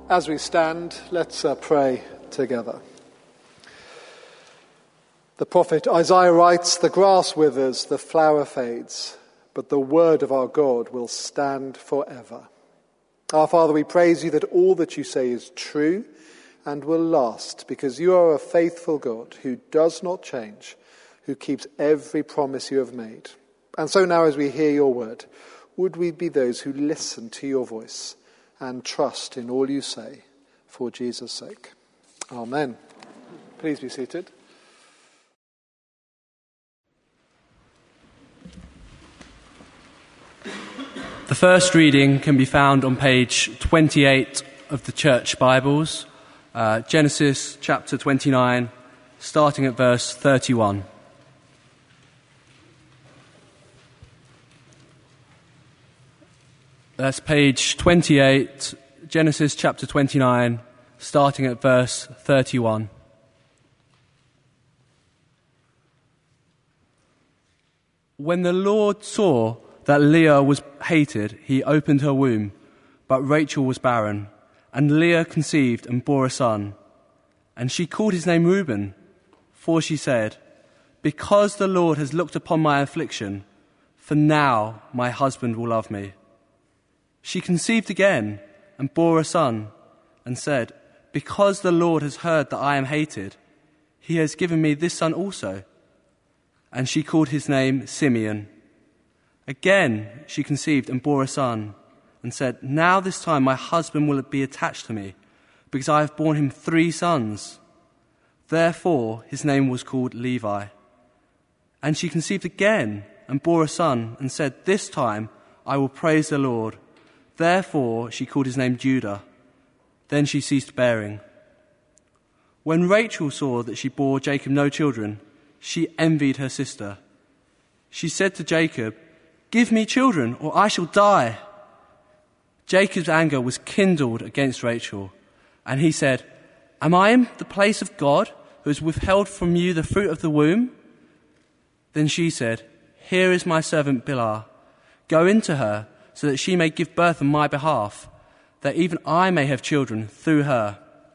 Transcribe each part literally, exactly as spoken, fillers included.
As we stand, let's uh, pray together. The prophet Isaiah writes, "The grass withers, the flower fades, but the word of our God will stand forever." Our Father, we praise you that all that you say is true and will last, because you are a faithful God who does not change, who keeps every promise you have made. And so now as we hear your word, would we be those who listen to your voice and trust in all you say, for Jesus' sake. Amen. Please be seated. The first reading can be found on page twenty-eight of the Church Bibles, uh, Genesis chapter twenty-nine, starting at verse thirty-one. That's page twenty-eight, Genesis chapter twenty-nine, starting at verse thirty-one. When the Lord saw that Leah was hated, he opened her womb, but Rachel was barren, and Leah conceived and bore a son. And she called his name Reuben, for she said, "Because the Lord has looked upon my affliction, for now my husband will love me." She conceived again and bore a son, and said, "Because the Lord has heard that I am hated, he has given me this son also." And she called his name Simeon. Again she conceived and bore a son, and said, "Now this time my husband will be attached to me, because I have borne him three sons." Therefore his name was called Levi. And she conceived again and bore a son, and said, "This time I will praise the Lord." Therefore she called his name Judah. Then she ceased bearing. When Rachel saw that she bore Jacob no children, she envied her sister. She said to Jacob, "Give me children, or I shall die." Jacob's anger was kindled against Rachel, and he said, "Am I in the place of God, who has withheld from you the fruit of the womb?" Then she said, "Here is my servant Bilhah. Go into her, so that she may give birth on my behalf, that even I may have children through her."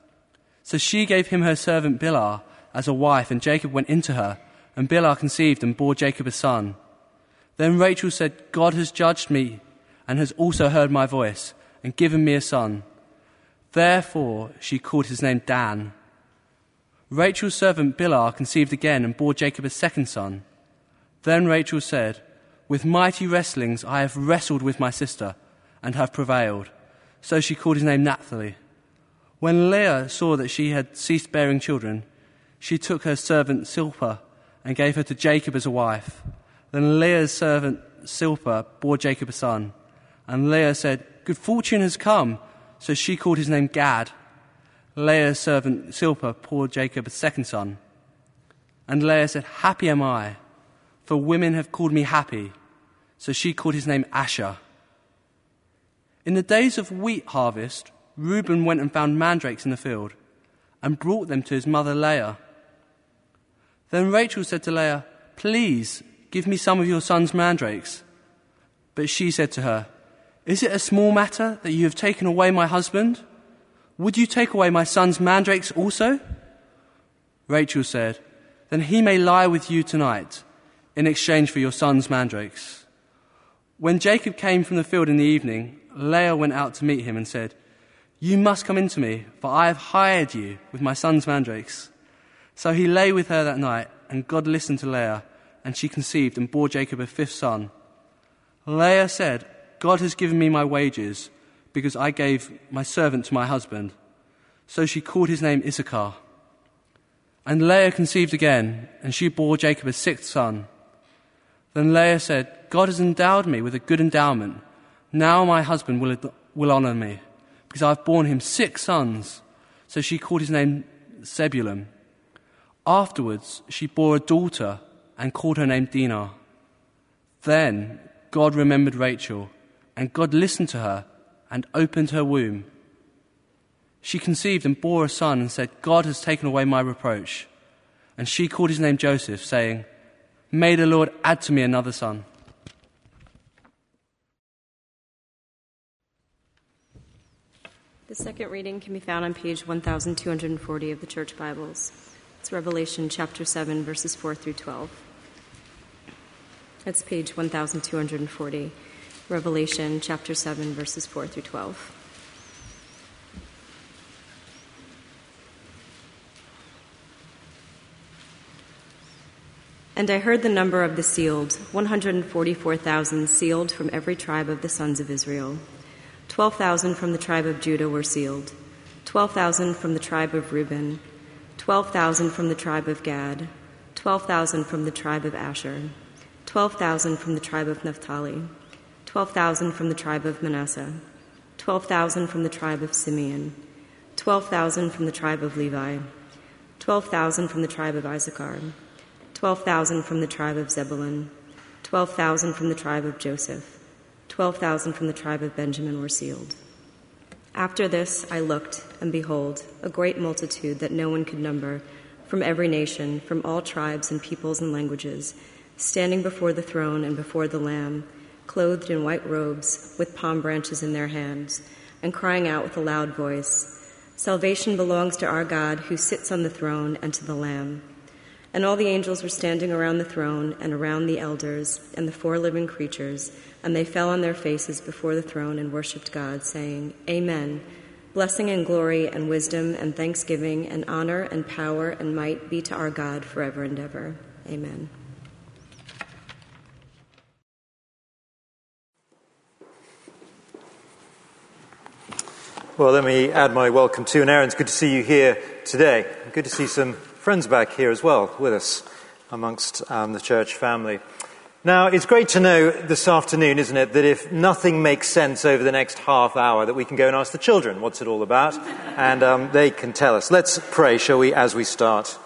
So she gave him her servant Bilhah as a wife, and Jacob went into her, and Bilhah conceived and bore Jacob a son. Then Rachel said, "God has judged me, and has also heard my voice, and given me a son." Therefore she called his name Dan. Rachel's servant Bilhah conceived again and bore Jacob a second son. Then Rachel said, "With mighty wrestlings I have wrestled with my sister, and have prevailed." So she called his name Naphtali. When Leah saw that she had ceased bearing children, she took her servant Zilpah and gave her to Jacob as a wife. Then Leah's servant Zilpah bore Jacob a son. And Leah said, "Good fortune has come." So she called his name Gad. Leah's servant Zilpah bore Jacob a second son. And Leah said, "Happy am I, for women have called me happy." So she called his name Asher. In the days of wheat harvest, Reuben went and found mandrakes in the field, and brought them to his mother Leah. Then Rachel said to Leah, "Please give me some of your son's mandrakes." But she said to her, "Is it a small matter that you have taken away my husband? Would you take away my son's mandrakes also?" Rachel said, "Then he may lie with you tonight, in exchange for your son's mandrakes." When Jacob came from the field in the evening, Leah went out to meet him and said, "You must come in to me, for I have hired you with my son's mandrakes." So he lay with her that night, and God listened to Leah, and she conceived and bore Jacob a fifth son. Leah said, "God has given me my wages, because I gave my servant to my husband." So she called his name Issachar. And Leah conceived again, and she bore Jacob a sixth son. Then Leah said, "God has endowed me with a good endowment. Now my husband will, will honor me, because I have borne him six sons." So she called his name Zebulun. Afterwards she bore a daughter, and called her name Dinah. Then God remembered Rachel, and God listened to her, and opened her womb. She conceived and bore a son, and said, "God has taken away my reproach." And she called his name Joseph, saying, "May the Lord add to me another son." The second reading can be found on page one thousand two hundred forty of the Church Bibles. It's Revelation chapter seven, verses four through twelve. That's page one thousand two hundred forty, Revelation chapter seven, verses four through twelve. And I heard the number of the sealed, one hundred forty-four thousand sealed from every tribe of the sons of Israel. twelve thousand from the tribe of Judah were sealed, twelve thousand from the tribe of Reuben, twelve thousand from the tribe of Gad, twelve thousand from the tribe of Asher, twelve thousand from the tribe of Naphtali, twelve thousand from the tribe of Manasseh, twelve thousand from the tribe of Simeon, twelve thousand from the tribe of Levi, twelve thousand from the tribe of Issachar, twelve thousand from the tribe of Zebulun, twelve thousand from the tribe of Joseph, twelve thousand from the tribe of Benjamin were sealed. After this I looked, and behold, a great multitude that no one could number, from every nation, from all tribes and peoples and languages, standing before the throne and before the Lamb, clothed in white robes, with palm branches in their hands, and crying out with a loud voice, "Salvation belongs to our God who sits on the throne and to the Lamb." And all the angels were standing around the throne and around the elders and the four living creatures, and they fell on their faces before the throne and worshipped God, saying, "Amen. Blessing and glory and wisdom and thanksgiving and honor and power and might be to our God forever and ever. Amen." Well, let me add my welcome to, and Aaron, it's good to see you here today. Good to see some friends back here as well with us amongst um, the church family. Now, it's great to know this afternoon, isn't it, that if nothing makes sense over the next half hour, that we can go and ask the children what's it all about, and um, they can tell us. Let's pray, shall we, as we start.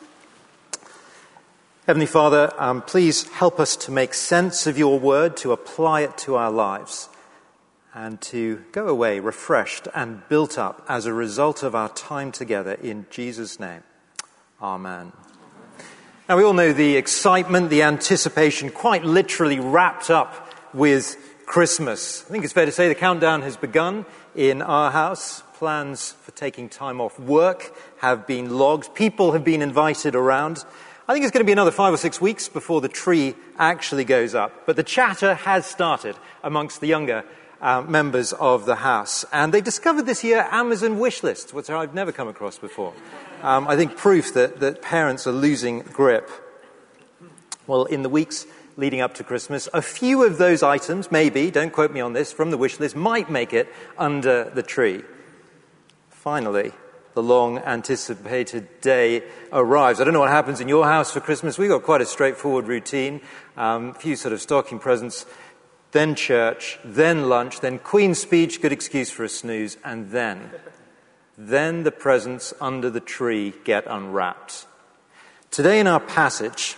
Heavenly Father, um, please help us to make sense of your word, to apply it to our lives, and to go away refreshed and built up as a result of our time together in Jesus' name. Amen. Now, we all know the excitement, the anticipation, quite literally wrapped up with Christmas. I think it's fair to say the countdown has begun in our house. Plans for taking time off work have been logged. People have been invited around. I think it's going to be another five or six weeks before the tree actually goes up. But the chatter has started amongst the younger uh, members of the house. And they discovered this year Amazon wish lists, which I've never come across before. Um, I think proof that, that parents are losing grip. Well, in the weeks leading up to Christmas, a few of those items, maybe, don't quote me on this, from the wish list might make it under the tree. Finally, the long-anticipated day arrives. I don't know what happens in your house for Christmas. We've got quite a straightforward routine. Um, a few sort of stocking presents, then church, then lunch, then Queen's speech, good excuse for a snooze, and then... Then the presents under the tree get unwrapped. Today in our passage,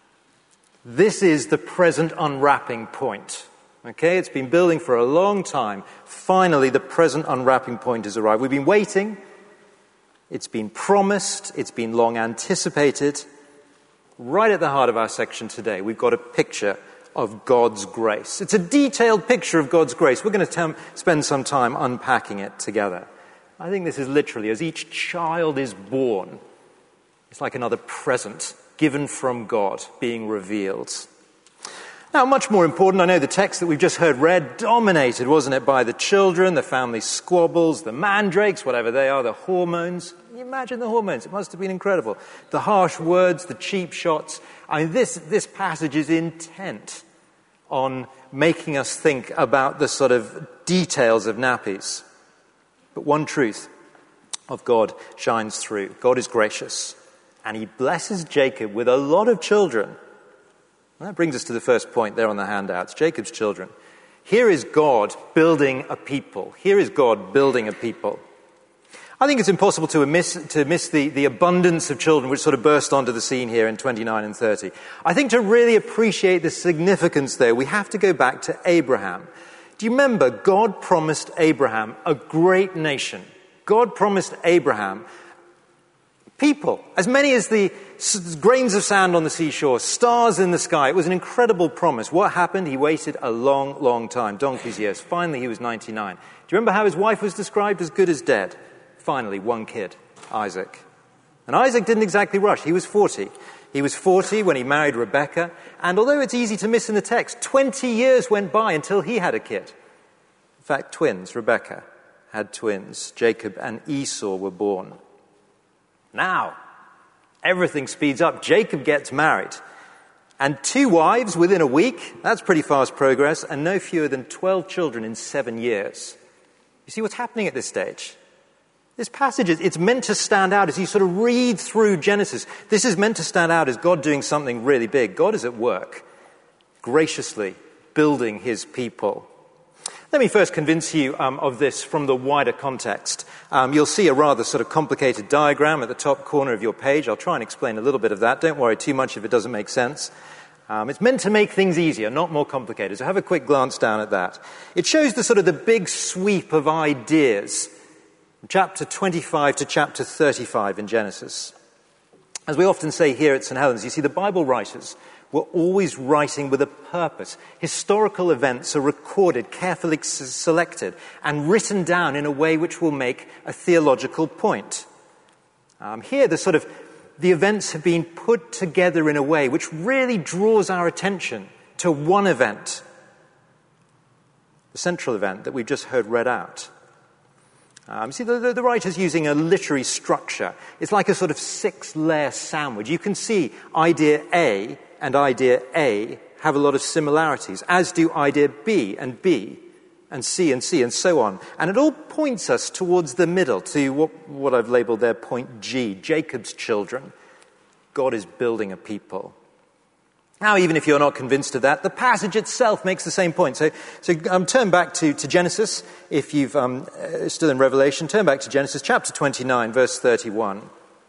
this is the present unwrapping point. Okay, it's been building for a long time. Finally, the present unwrapping point has arrived. We've been waiting. It's been promised. It's been long anticipated. Right at the heart of our section today, we've got a picture of God's grace. It's a detailed picture of God's grace. We're going to tem- spend some time unpacking it together. I think this is literally, as each child is born, it's like another present given from God being revealed. Now, much more important, I know the text that we've just heard read dominated, wasn't it, by the children, the family squabbles, the mandrakes, whatever they are, the hormones. Can you imagine the hormones? It must have been incredible. The harsh words, the cheap shots. I mean, this, this passage is intent on making us think about the sort of details of nappies. But one truth of God shines through. God is gracious, and he blesses Jacob with a lot of children. And that brings us to the first point there on the handouts, Jacob's children. Here is God building a people. Here is God building a people. I think it's impossible to miss, to miss the, the abundance of children which sort of burst onto the scene here in twenty-nine and thirty. I think to really appreciate the significance there, we have to go back to Abraham. Do you remember God promised Abraham a great nation? God promised Abraham People, as many as the s- grains of sand on the seashore, stars in the sky. It was an incredible promise. What happened? He waited a long, long time, donkey's years. Finally, he was ninety-nine. Do you remember how his wife was described? As good as dead. Finally, one kid, Isaac. And Isaac didn't exactly rush. He was forty. He was forty when he married Rebekah. And although it's easy to miss in the text, twenty years went by until he had a kid. In fact, twins, Rebekah had twins. Jacob and Esau were born. Now, everything speeds up. Jacob gets married. And two wives within a week. That's pretty fast progress. And no fewer than twelve children in seven years. You see what's happening at this stage? This passage, it's meant to stand out as you sort of read through Genesis. This is meant to stand out as God doing something really big. God is at work, graciously building his people. Let me first convince you um, of this from the wider context. Um, you'll see a rather sort of complicated diagram at the top corner of your page. I'll try and explain a little bit of that. Don't worry too much if it doesn't make sense. Um, it's meant to make things easier, not more complicated. So have a quick glance down at that. It shows the sort of the big sweep of ideas, chapter twenty-five to chapter thirty-five in Genesis. As we often say here at Saint Helens, you see, the Bible writers were always writing with a purpose. Historical events are recorded, carefully s- selected, and written down in a way which will make a theological point. Um, here, the sort of the events have been put together in a way which really draws our attention to one event, the central event that we've just heard read out. Um, see, the, the, the writer's using a literary structure. It's like a sort of six-layer sandwich. You can see idea A and idea A have a lot of similarities, as do idea B and B and C and C and so on. And it all points us towards the middle, to what, what I've labeled there point G, Jacob's children. God is building a people. Now, even if you're not convinced of that, the passage itself makes the same point. So, so um, turn back to, to Genesis. If you've um, uh, still in Revelation, turn back to Genesis chapter twenty-nine, verse thirty-one.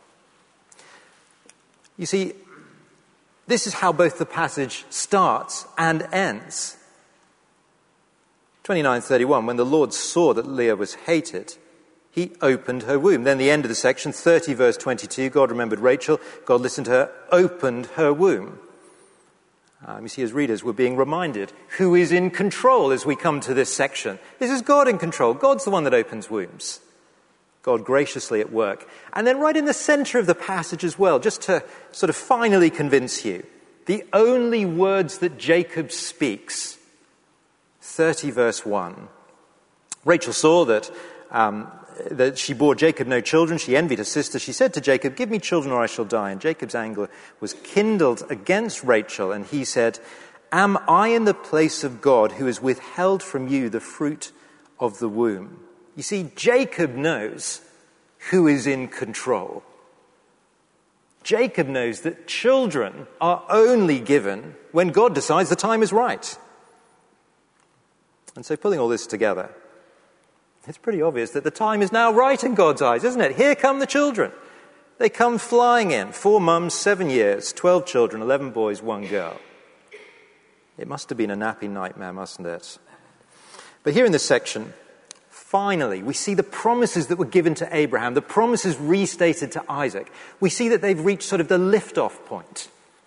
You see, this is how both the passage starts and ends. twenty-nine thirty-one, when the Lord saw that Leah was hated, he opened her womb. Then the end of the section, thirty, verse twenty-two, God remembered Rachel. God listened to her, opened her womb. Um, you see, as readers, we're being reminded who is in control as we come to this section. This is God in control. God's the one that opens wombs. God graciously at work. And then right in the center of the passage as well, just to sort of finally convince you, the only words that Jacob speaks, thirty verse one. Rachel saw that, um, that she bore Jacob no children. She envied her sister. She said to Jacob, "Give me children or I shall die." And Jacob's anger was kindled against Rachel, and he said, "Am I in the place of God who has withheld from you the fruit of the womb?" You see, Jacob knows who is in control. Jacob knows that children are only given when God decides the time is right. And so pulling all this together, it's pretty obvious that the time is now right in God's eyes, isn't it? Here come the children. They come flying in. Four mums, seven years, twelve children, eleven boys, one girl. It must have been a nappy nightmare, mustn't it? But here in this section, finally, we see the promises that were given to Abraham, the promises restated to Isaac. We see that they've reached sort of the lift-off point.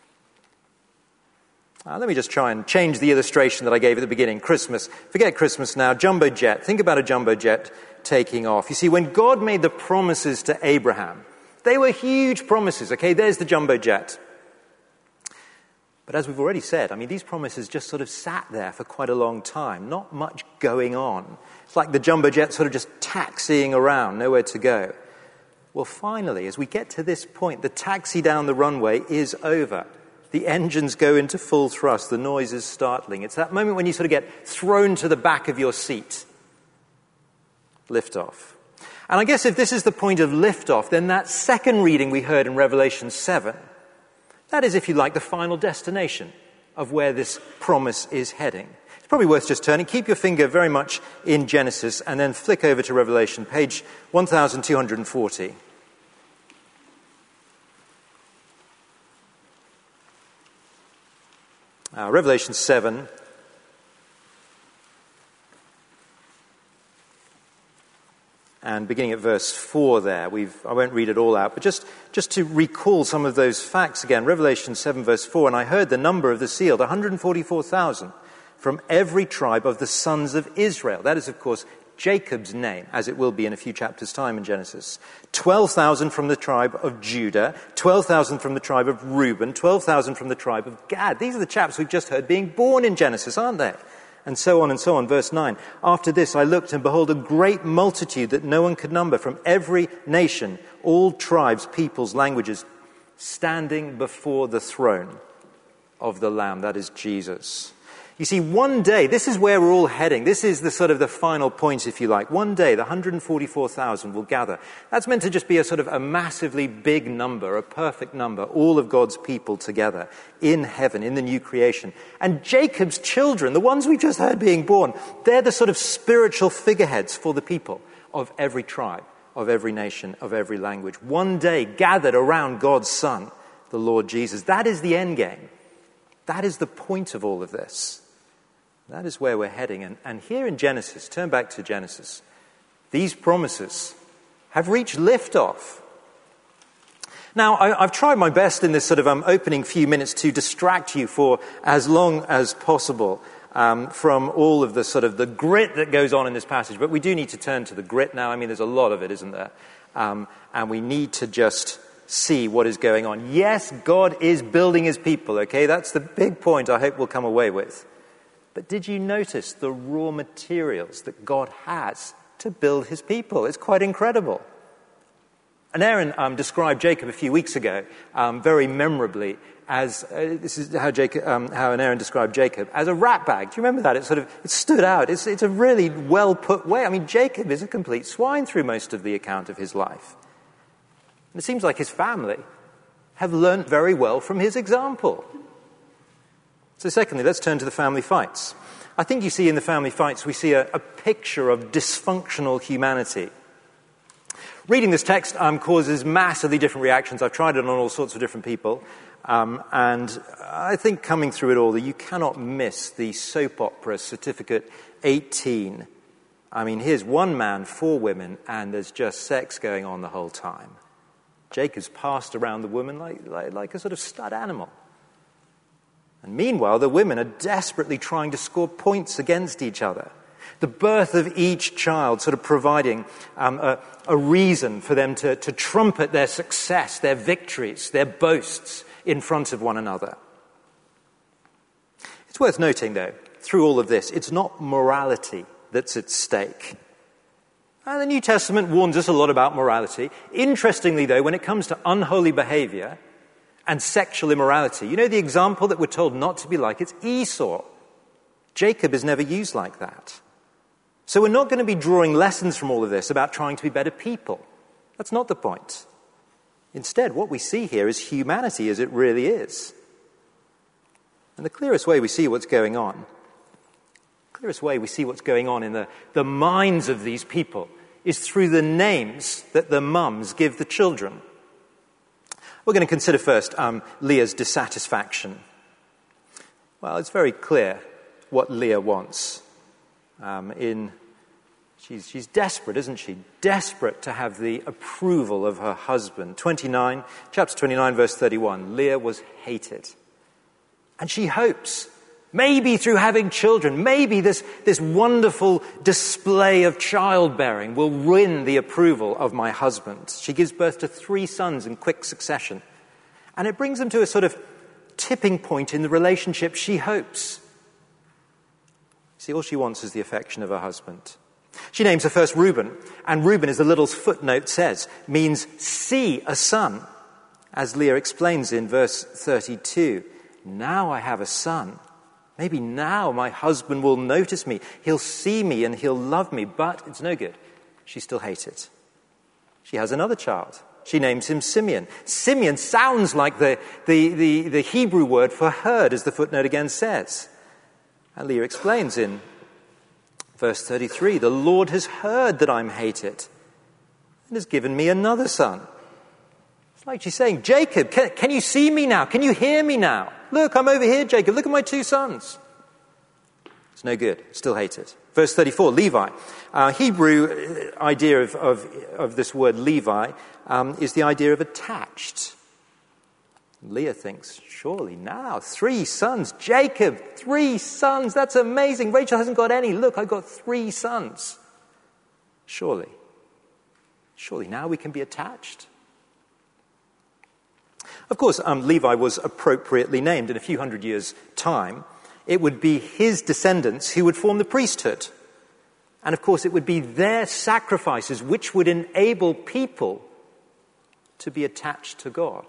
Uh, let me just try and change the illustration that I gave at the beginning. Christmas. Forget Christmas now. Jumbo jet. Think about a jumbo jet taking off. You see, when God made the promises to Abraham, they were huge promises. Okay, there's the jumbo jet. But as we've already said, I mean, these promises just sort of sat there for quite a long time. Not much going on. It's like the jumbo jet sort of just taxiing around, nowhere to go. Well, finally, as we get to this point, the taxi down the runway is over. The engines go into full thrust. The noise is startling. It's that moment when you sort of get thrown to the back of your seat. Liftoff. And I guess if this is the point of liftoff, then that second reading we heard in Revelation seven, that is, if you like, the final destination of where this promise is heading. It's probably worth just turning. Keep your finger very much in Genesis and then flick over to Revelation, page one thousand two hundred forty. Uh, Revelation seven. And beginning at verse four there, we've, I won't read it all out, but just, just to recall some of those facts again. Revelation seven verse four, and I heard the number of the sealed, one hundred forty-four thousand, from every tribe of the sons of Israel. That is, of course, Jacob's name, as it will be in a few chapters' time in Genesis. twelve thousand from the tribe of Judah, twelve thousand from the tribe of Reuben, twelve thousand from the tribe of Gad. These are the chaps we've just heard being born in Genesis, aren't they? And so on and so on. Verse nine, after this I looked, and behold, a great multitude that no one could number, from every nation, all tribes, peoples, languages, standing before the throne of the Lamb, that is Jesus. You see, one day, this is where we're all heading. This is the sort of the final point, if you like. One day, the one hundred forty-four thousand will gather. That's meant to just be a sort of a massively big number, a perfect number, all of God's people together in heaven, in the new creation. And Jacob's children, the ones we just heard being born, they're the sort of spiritual figureheads for the people of every tribe, of every nation, of every language. One day, gathered around God's Son, the Lord Jesus. That is the end game. That is the point of all of this. That is where we're heading. And, and here in Genesis, turn back to Genesis, these promises have reached liftoff. Now, I, I've tried my best in this sort of um, opening few minutes to distract you for as long as possible um, from all of the sort of the grit that goes on in this passage. But we do need to turn to the grit now. I mean, there's a lot of it, isn't there? Um, and we need to just see what is going on. Yes, God is building his people, okay? That's the big point I hope we'll come away with. But did you notice the raw materials that God has to build his people? It's quite incredible. And Aaron um, described Jacob a few weeks ago um, very memorably as, uh, this is how Jacob, um, how Aaron described Jacob, as a rat bag. Do you remember that? It sort of, it stood out. It's, it's a really well put way. I mean, Jacob is a complete swine through most of the account of his life. And it seems like his family have learnt very well from his example. So secondly, let's turn to the family fights. I think you see in the family fights, we see a, a picture of dysfunctional humanity. Reading this text um, causes massively different reactions. I've tried it on all sorts of different people. Um, and I think coming through it all, that you cannot miss the soap opera Certificate eighteen. I mean, here's one man, four women, and there's just sex going on the whole time. Jacob's passed around the woman like, like, like a sort of stud animal. And meanwhile, the women are desperately trying to score points against each other. The birth of each child sort of providing um, a, a reason for them to, to trumpet their success, their victories, their boasts in front of one another. It's worth noting, though, through all of this, it's not morality that's at stake. And the New Testament warns us a lot about morality. Interestingly, though, when it comes to unholy behavior and sexual immorality, you know the example that we're told not to be like? It's Esau. Jacob is never used like that. So we're not going to be drawing lessons from all of this about trying to be better people. That's not the point. Instead, what we see here is humanity as it really is. And the clearest way we see what's going on, the clearest way we see what's going on in the, the minds of these people is through the names that the mums give the children. We're going to consider first um, Leah's dissatisfaction. Well, it's very clear what Leah wants. Um, in she's, she's desperate, isn't she? Desperate to have the approval of her husband. twenty-nine, chapter twenty-nine, verse thirty-one. Leah was hated. And she hopes, maybe through having children, maybe this, this wonderful display of childbearing will win the approval of my husband. She gives birth to three sons in quick succession. And it brings them to a sort of tipping point in the relationship she hopes. See, all she wants is the affection of her husband. She names her first Reuben, and Reuben, as the little footnote says, means see a son. As Leah explains in verse thirty-two, now I have a son. Maybe now my husband will notice me. He'll see me and he'll love me, but it's no good. She still hates it. She has another child. She names him Simeon. Simeon sounds like the, the, the, the Hebrew word for herd, as the footnote again says. And Leah explains in verse thirty-three, the Lord has heard that I'm hated and has given me another son. It's like she's saying, Jacob, can, can you see me now? Can you hear me now? Look, I'm over here, Jacob. Look at my two sons. It's no good. Still hated. Verse thirty-four, Levi. Uh, Hebrew idea of, of, of this word Levi um, is the idea of attached. Leah thinks, surely now, three sons, Jacob, three sons, that's amazing. Rachel hasn't got any. Look, I've got three sons. Surely, surely now we can be attached. Of course, um, Levi was appropriately named. In a few hundred years' time, it would be his descendants who would form the priesthood. And of course, it would be their sacrifices which would enable people to be attached to God.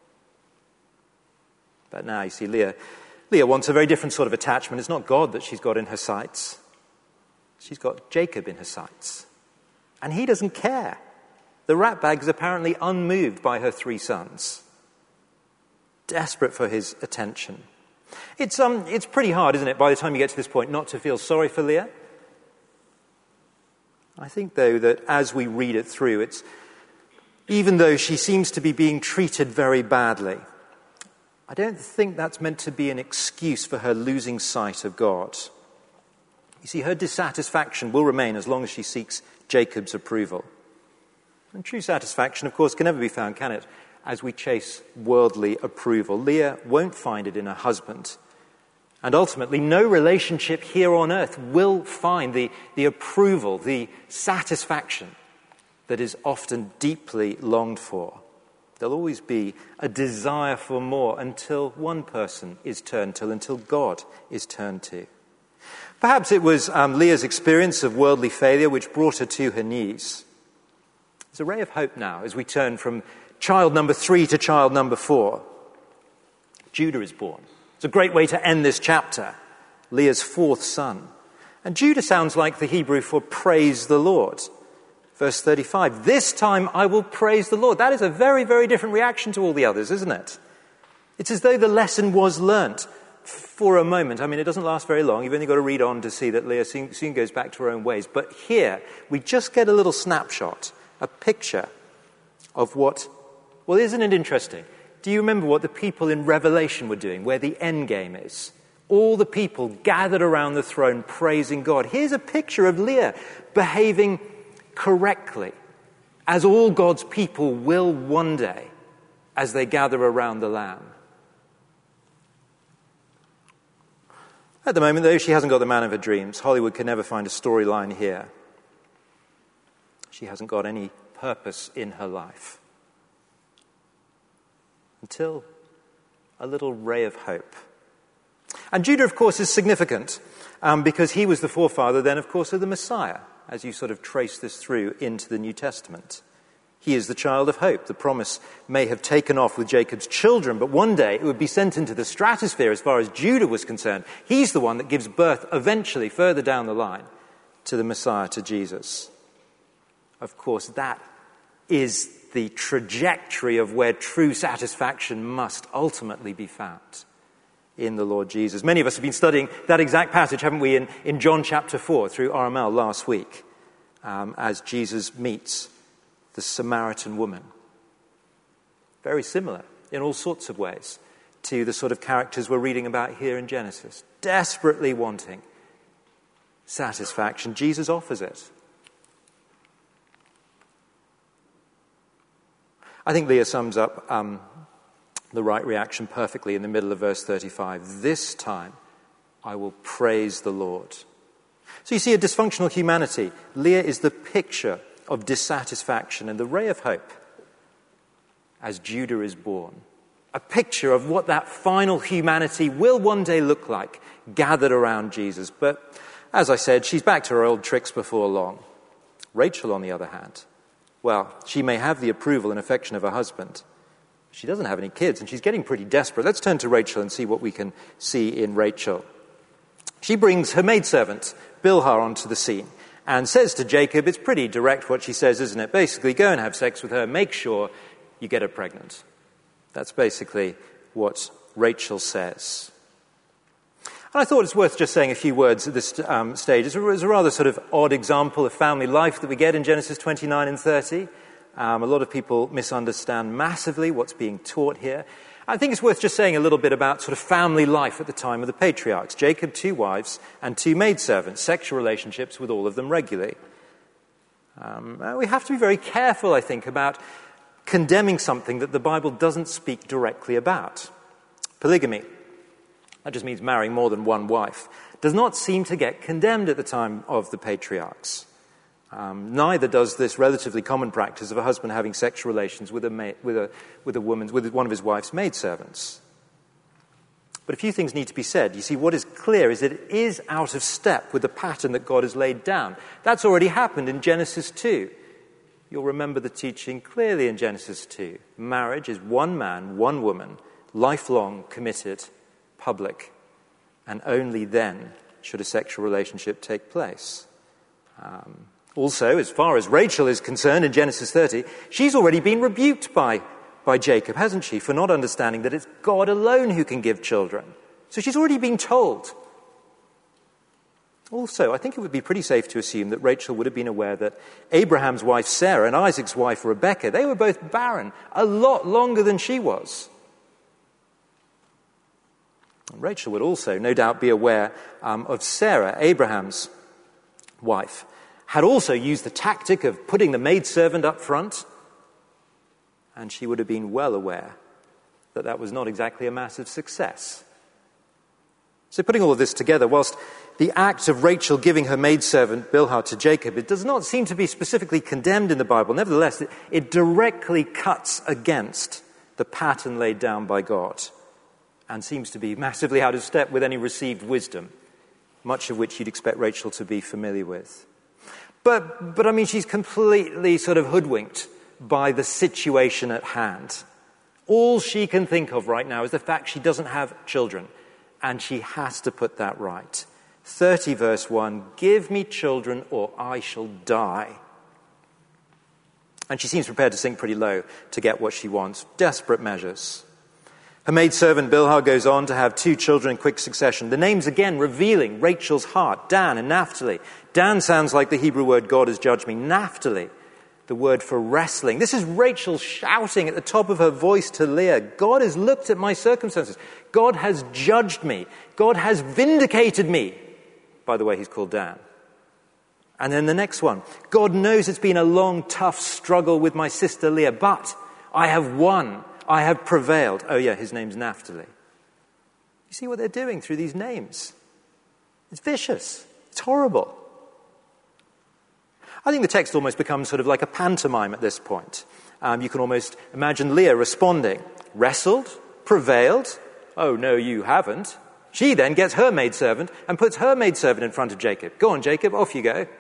But now you see Leah, Leah wants a very different sort of attachment. It's not God that she's got in her sights. She's got Jacob in her sights. And he doesn't care. The ratbag is apparently unmoved by her three sons, desperate for his attention. It's um, it's pretty hard, isn't it, by the time you get to this point, not to feel sorry for Leah? I think, though, that as we read it through, it's even though she seems to be being treated very badly, I don't think that's meant to be an excuse for her losing sight of God. You see, her dissatisfaction will remain as long as she seeks Jacob's approval. And true satisfaction, of course, can never be found, can it, as we chase worldly approval. Leah won't find it in her husband. And ultimately, no relationship here on earth will find the, the approval, the satisfaction that is often deeply longed for. There'll always be a desire for more until one person is turned to, until God is turned to. Perhaps it was um, Leah's experience of worldly failure which brought her to her knees. There's a ray of hope now as we turn from child number three to child number four. Judah is born. It's a great way to end this chapter, Leah's fourth son. And Judah sounds like the Hebrew for praise the Lord. Verse thirty-five, this time I will praise the Lord. That is a very, very different reaction to all the others, isn't it? It's as though the lesson was learnt for a moment. I mean, it doesn't last very long. You've only got to read on to see that Leah soon, soon goes back to her own ways. But here, we just get a little snapshot, a picture of what, well, isn't it interesting? Do you remember what the people in Revelation were doing, where the end game is? All the people gathered around the throne praising God. Here's a picture of Leah behaving correctly, as all God's people will one day, as they gather around the Lamb. At the moment, though, she hasn't got the man of her dreams. Hollywood can never find a storyline here. She hasn't got any purpose in her life. Until a little ray of hope. And Judah, of course, is significant um, because he was the forefather then, of course, of the Messiah, as you sort of trace this through into the New Testament. He is the child of hope. The promise may have taken off with Jacob's children, but one day it would be sent into the stratosphere as far as Judah was concerned. He's the one that gives birth eventually, further down the line, to the Messiah, to Jesus. Of course, that is the trajectory of where true satisfaction must ultimately be found, in the Lord Jesus. Many of us have been studying that exact passage, haven't we, in, in John chapter four through R M L last week, um, as Jesus meets the Samaritan woman. Very similar in all sorts of ways to the sort of characters we're reading about here in Genesis. Desperately wanting satisfaction, Jesus offers it. I think Leah sums up um, the right reaction perfectly in the middle of verse thirty-five. This time I will praise the Lord. So you see a dysfunctional humanity. Leah is the picture of dissatisfaction and the ray of hope as Judah is born. A picture of what that final humanity will one day look like, gathered around Jesus. But as I said, she's back to her old tricks before long. Rachel, on the other hand, well, she may have the approval and affection of her husband. She doesn't have any kids, and she's getting pretty desperate. Let's turn to Rachel and see what we can see in Rachel. She brings her maidservant, Bilhah, onto the scene and says to Jacob, it's pretty direct what she says, isn't it? Basically, go and have sex with her, make sure you get her pregnant. That's basically what Rachel says. And I thought it's worth just saying a few words at this um, stage. It's a, it's a rather sort of odd example of family life that we get in Genesis twenty-nine and thirty. Um, a lot of people misunderstand massively what's being taught here. I think it's worth just saying a little bit about sort of family life at the time of the patriarchs. Jacob, two wives, and two maidservants, sexual relationships with all of them regularly. Um, we have to be very careful, I think, about condemning something that the Bible doesn't speak directly about. Polygamy, that just means marrying more than one wife, does not seem to get condemned at the time of the patriarchs. Um, neither does this relatively common practice of a husband having sexual relations with a ma- with a with a woman's with one of his wife's maidservants. But a few things need to be said. You see, what is clear is that it is out of step with the pattern that God has laid down. That's already happened in Genesis two. You'll remember the teaching clearly in Genesis two. Marriage is one man, one woman, lifelong, committed, public, and only then should a sexual relationship take place. Um, Also, as far as Rachel is concerned in Genesis thirty, she's already been rebuked by, by Jacob, hasn't she, for not understanding that it's God alone who can give children. So she's already been told. Also, I think it would be pretty safe to assume that Rachel would have been aware that Abraham's wife Sarah and Isaac's wife Rebekah, they were both barren a lot longer than she was. Rachel would also no doubt be aware um, of Sarah, Abraham's wife, had also used the tactic of putting the maidservant up front, and she would have been well aware that that was not exactly a massive success. So putting all of this together, whilst the act of Rachel giving her maidservant Bilhah to Jacob, it does not seem to be specifically condemned in the Bible. Nevertheless, it, it directly cuts against the pattern laid down by God and seems to be massively out of step with any received wisdom, much of which you'd expect Rachel to be familiar with. But, but I mean, she's completely sort of hoodwinked by the situation at hand. All she can think of right now is the fact she doesn't have children, and she has to put that right. thirty verse one, give me children or I shall die. And she seems prepared to sink pretty low to get what she wants. Desperate measures. Her maidservant Bilhah goes on to have two children in quick succession. The names again revealing Rachel's heart, Dan and Naphtali. Dan sounds like the Hebrew word God has judged me. Naphtali, the word for wrestling. This is Rachel shouting at the top of her voice to Leah, God has looked at my circumstances. God has judged me. God has vindicated me. By the way, he's called Dan. And then the next one. God knows it's been a long, tough struggle with my sister Leah, but I have won. I have prevailed. Oh yeah, his name's Naphtali. You see what they're doing through these names? It's vicious. It's horrible. I think the text almost becomes sort of like a pantomime at this point. Um, you can almost imagine Leah responding, wrestled, prevailed. Oh no, you haven't. She then gets her maidservant and puts her maidservant in front of Jacob. Go on, Jacob, off you go.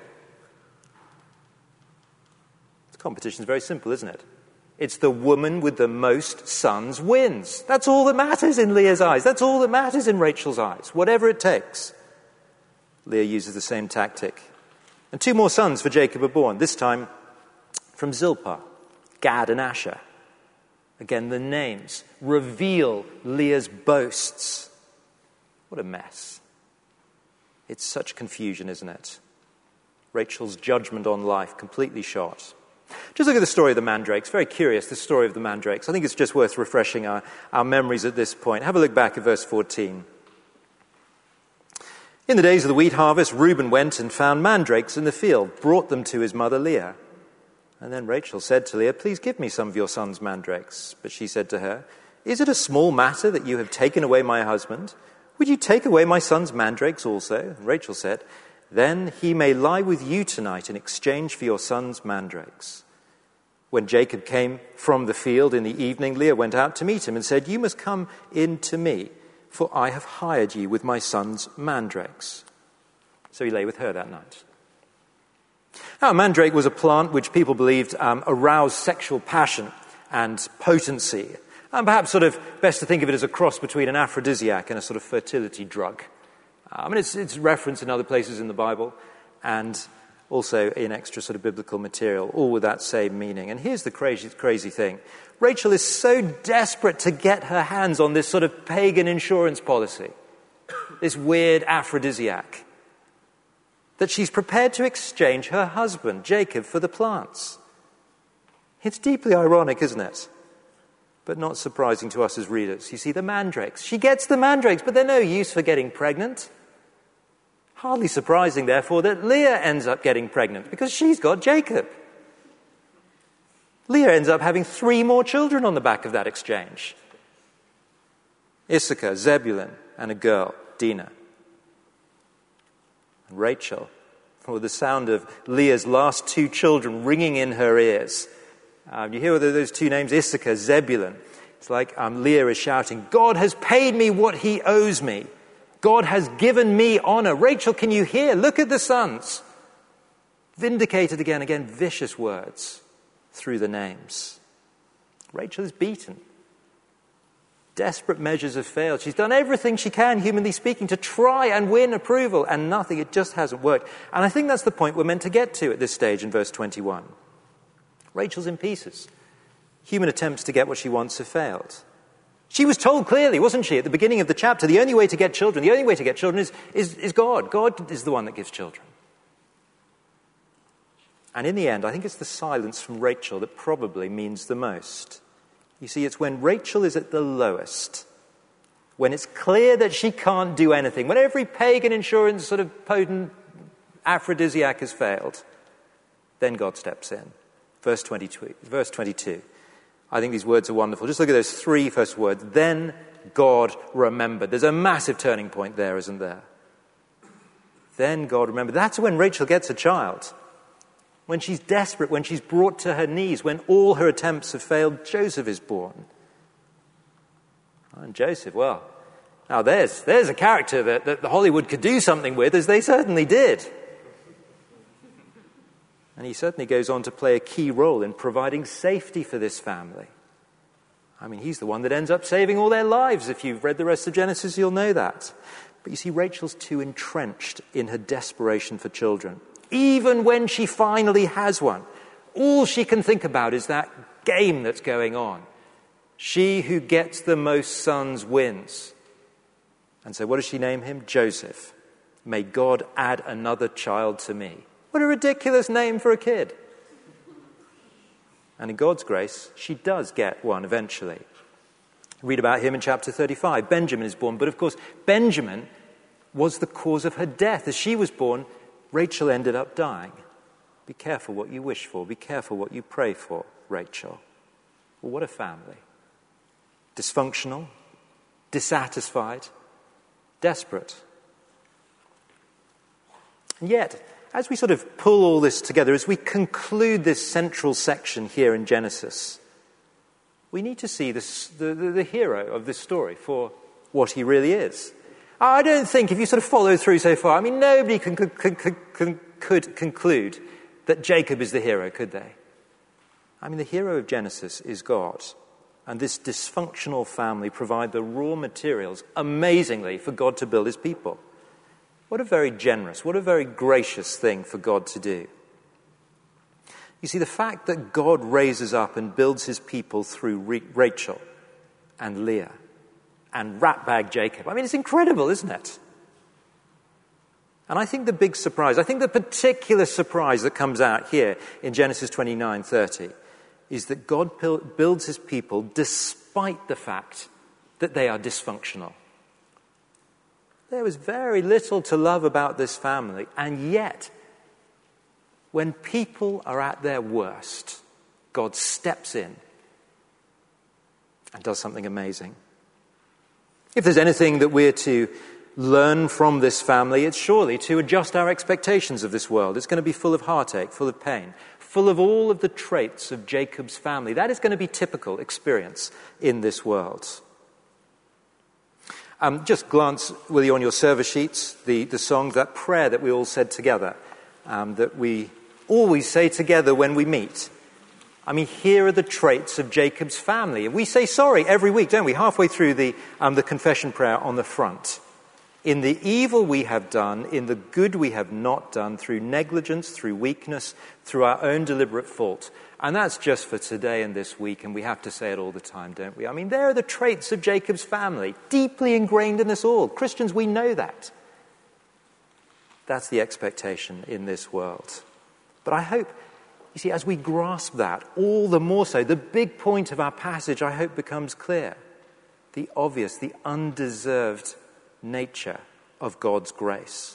The competition's very simple, isn't it? It's the woman with the most sons wins. That's all that matters in Leah's eyes. That's all that matters in Rachel's eyes. Whatever it takes. Leah uses the same tactic. And two more sons for Jacob are born, this time from Zilpah, Gad and Asher. Again, the names reveal Leah's boasts. What a mess. It's such confusion, isn't it? Rachel's judgment on life completely shot. Just look at the story of the mandrakes. Very curious, the story of the mandrakes. I think it's just worth refreshing our, our memories at this point. Have a look back at verse fourteen. In the days of the wheat harvest, Reuben went and found mandrakes in the field, brought them to his mother Leah. And then Rachel said to Leah, please give me some of your son's mandrakes. But she said to her, is it a small matter that you have taken away my husband? Would you take away my son's mandrakes also? And Rachel said, then he may lie with you tonight in exchange for your son's mandrakes. When Jacob came from the field in the evening, Leah went out to meet him and said, you must come in to me, for I have hired you with my son's mandrakes. So he lay with her that night. Now, a mandrake was a plant which people believed um, aroused sexual passion and potency. And perhaps sort of best to think of it as a cross between an aphrodisiac and a sort of fertility drug. I mean, it's, it's referenced in other places in the Bible and also in extra sort of biblical material, all with that same meaning. And here's the crazy, crazy thing. Rachel is so desperate to get her hands on this sort of pagan insurance policy, this weird aphrodisiac, that she's prepared to exchange her husband, Jacob, for the plants. It's deeply ironic, isn't it? but not surprising to us as readers. You see the mandrakes. She gets the mandrakes, but they're no use for getting pregnant. Hardly surprising, therefore, that Leah ends up getting pregnant, because she's got Jacob. Leah ends up having three more children on the back of that exchange. Issachar, Zebulun, and a girl, Dinah. And Rachel, with the sound of Leah's last two children ringing in her ears. Um, you hear those two names, Issachar, Zebulun. It's like um, Leah is shouting, God has paid me what he owes me. God has given me honor. Rachel, can you hear? Look at the sons. Vindicated again, again, vicious words through the names. Rachel is beaten. Desperate measures have failed. She's done everything she can, humanly speaking, to try and win approval, and nothing. It just hasn't worked. And I think that's the point we're meant to get to at this stage in verse twenty-one. Rachel's in pieces. Human attempts to get what she wants have failed. She was told clearly, wasn't she, at the beginning of the chapter, the only way to get children, the only way to get children is, is, is God. God is the one that gives children. And in the end, I think it's the silence from Rachel that probably means the most. You see, it's when Rachel is at the lowest, when it's clear that she can't do anything, when every pagan insurance sort of potent aphrodisiac has failed, then God steps in. Verse twenty-two. Verse twenty-two. I think these words are wonderful. Just look at those three first words. Then God remembered. There's a massive turning point there, isn't there? Then God remembered. That's when Rachel gets a child. When she's desperate, when she's brought to her knees, when all her attempts have failed, Joseph is born. And Joseph, well, now there's, there's a character that, that the Hollywood could do something with, as they certainly did. And he certainly goes on to play a key role in providing safety for this family. I mean, he's the one that ends up saving all their lives. If you've read the rest of Genesis, you'll know that. But you see, Rachel's too entrenched in her desperation for children. Even when she finally has one, all she can think about is that game that's going on. She who gets the most sons wins. And so what does she name him? Joseph. May God add another child to me. What a ridiculous name for a kid. And in God's grace, she does get one eventually. Read about him in chapter thirty-five. Benjamin is born. But of course, Benjamin was the cause of her death. As she was born, Rachel ended up dying. Be careful what you wish for. Be careful what you pray for, Rachel. Well, what a family. Dysfunctional, dissatisfied, desperate. And yet, as we sort of pull all this together, as we conclude this central section here in Genesis, we need to see this, the, the, the hero of this story for what he really is. I don't think, if you sort of follow through so far, I mean, nobody can, could, could, could, could conclude that Jacob is the hero, could they? I mean, the hero of Genesis is God. And this dysfunctional family provide the raw materials, amazingly, for God to build his people. What a very generous, what a very gracious thing for God to do. You see, the fact that God raises up and builds his people through Rachel and Leah and ratbag Jacob, I mean, it's incredible, isn't it? And I think the big surprise, I think the particular surprise that comes out here in Genesis twenty-nine thirty is that God builds his people despite the fact that they are dysfunctional. There was very little to love about this family, and yet, when people are at their worst, God steps in and does something amazing. If there's anything that we're to learn from this family, it's surely to adjust our expectations of this world. It's going to be full of heartache, full of pain, full of all of the traits of Jacob's family. That is going to be typical experience in this world. Um, just glance, will you, on your service sheets, the, the song, that prayer that we all said together, um, that we always say together when we meet. I mean, here are the traits of Jacob's family. We say sorry every week, don't we? Halfway through the, um, the confession prayer on the front. In the evil we have done, in the good we have not done, through negligence, through weakness, through our own deliberate fault. And that's just for today and this week, and we have to say it all the time, don't we? I mean, there are the traits of Jacob's family, deeply ingrained in us all. Christians, we know that. That's the expectation in this world. But I hope, you You see, as we grasp that, all the more so, the big point of our passage, I hope, becomes clear. The obvious, the undeserved nature of God's grace.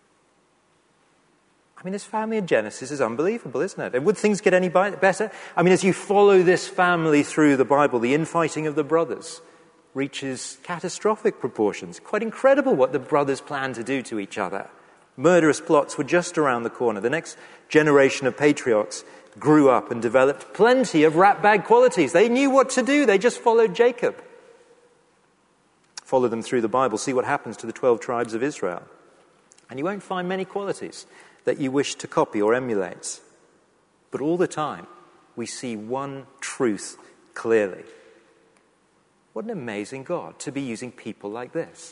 I mean, this family in Genesis is unbelievable, isn't it? And would things get any better? I mean, as you follow this family through the Bible, the infighting of the brothers reaches catastrophic proportions. Quite incredible what the brothers plan to do to each other. Murderous plots were just around the corner. The next generation of patriarchs grew up and developed plenty of ratbag qualities. They knew what to do. They just followed Jacob. Follow them through the Bible. See what happens to the twelve tribes of Israel. And you won't find many qualities that you wish to copy or emulate. But all the time, we see one truth clearly. What an amazing God to be using people like this.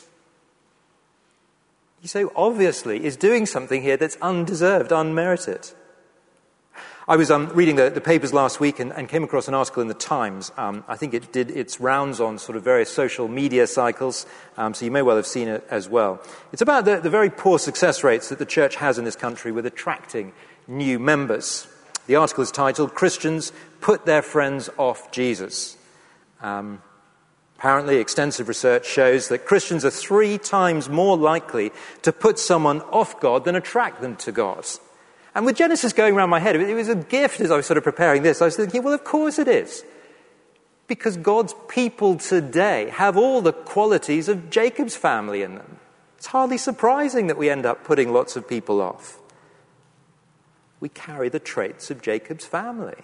He so obviously is doing something here that's undeserved, unmerited. I was um, reading the, the papers last week and, and came across an article in the Times. Um, I think it did its rounds on sort of various social media cycles, um, so you may well have seen it as well. It's about the, the very poor success rates that the church has in this country with attracting new members. The article is titled, "Christians Put Their Friends Off Jesus." Um, apparently, extensive research shows that Christians are three times more likely to put someone off God than attract them to God. And with Genesis going around my head, it was a gift as I was sort of preparing this. I was thinking, well, of course it is. Because God's people today have all the qualities of Jacob's family in them. It's hardly surprising that we end up putting lots of people off. We carry the traits of Jacob's family.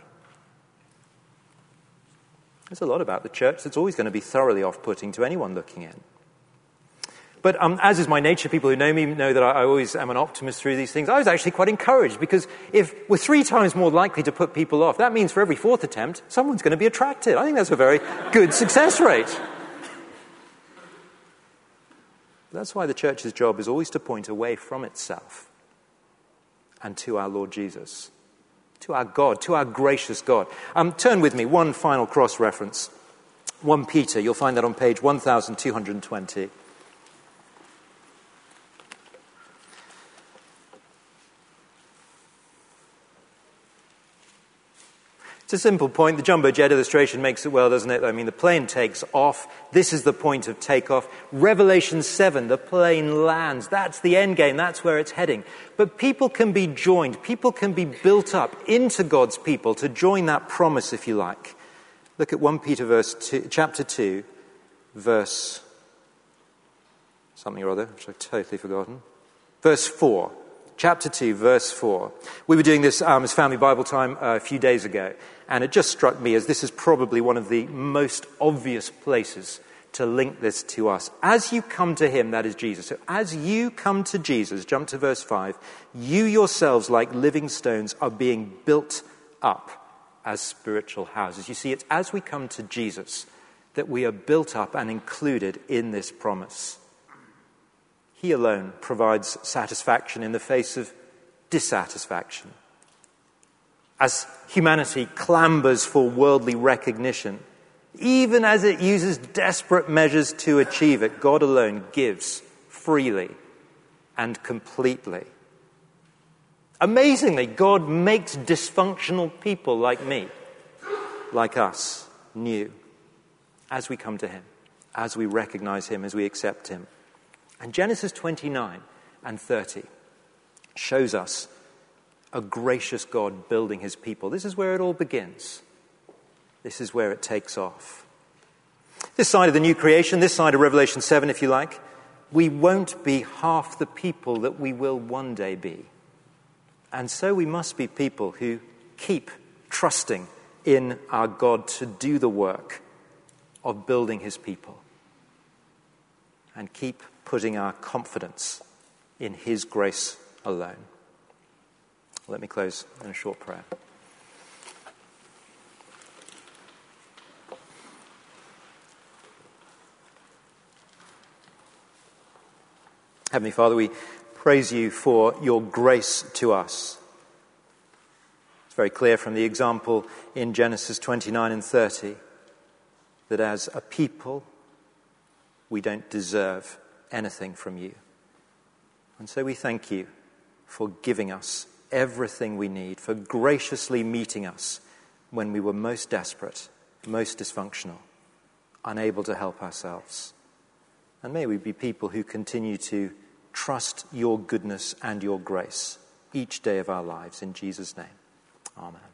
There's a lot about the church that's always going to be thoroughly off-putting to anyone looking in. But um, as is my nature, people who know me know that I, I always am an optimist through these things. I was actually quite encouraged because if we're three times more likely to put people off, that means for every fourth attempt, someone's going to be attracted. I think that's a very good success rate. That's why the church's job is always to point away from itself and to our Lord Jesus, to our God, to our gracious God. Um, turn with me, one final cross-reference. First Peter, you'll find that on page one thousand two hundred twenty. It's a simple point. The jumbo jet illustration makes it well, doesn't it? I mean, the plane takes off. This is the point of takeoff. Revelation seven, the plane lands. That's the end game. That's where it's heading. But people can be joined. People can be built up into God's people to join that promise, if you like. Look at First Peter verse two, chapter two, verse something or other, which I've totally forgotten. Verse four. Chapter two, verse four. We were doing this um, as Family Bible Time uh, a few days ago, and it just struck me as this is probably one of the most obvious places to link this to us. As you come to him, that is Jesus. So as you come to Jesus, jump to verse five, you yourselves, like living stones, are being built up as spiritual houses. You see, it's as we come to Jesus that we are built up and included in this promise. He alone provides satisfaction in the face of dissatisfaction. As humanity clambers for worldly recognition, even as it uses desperate measures to achieve it, God alone gives freely and completely. Amazingly, God makes dysfunctional people like me, like us, new, as we come to him, as we recognize him, as we accept him. And Genesis twenty-nine and thirty shows us a gracious God building his people. This is where it all begins. This is where it takes off. This side of the new creation, this side of Revelation seven, if you like, we won't be half the people that we will one day be. And so we must be people who keep trusting in our God to do the work of building his people. And keep putting our confidence in his grace alone. Let me close in a short prayer. Heavenly Father, we praise you for your grace to us. It's very clear from the example in Genesis twenty-nine and thirty that as a people, we don't deserve anything from you. And so we thank you for giving us everything we need, for graciously meeting us when we were most desperate, most dysfunctional, unable to help ourselves. And may we be people who continue to trust your goodness and your grace each day of our lives. In Jesus' name, amen.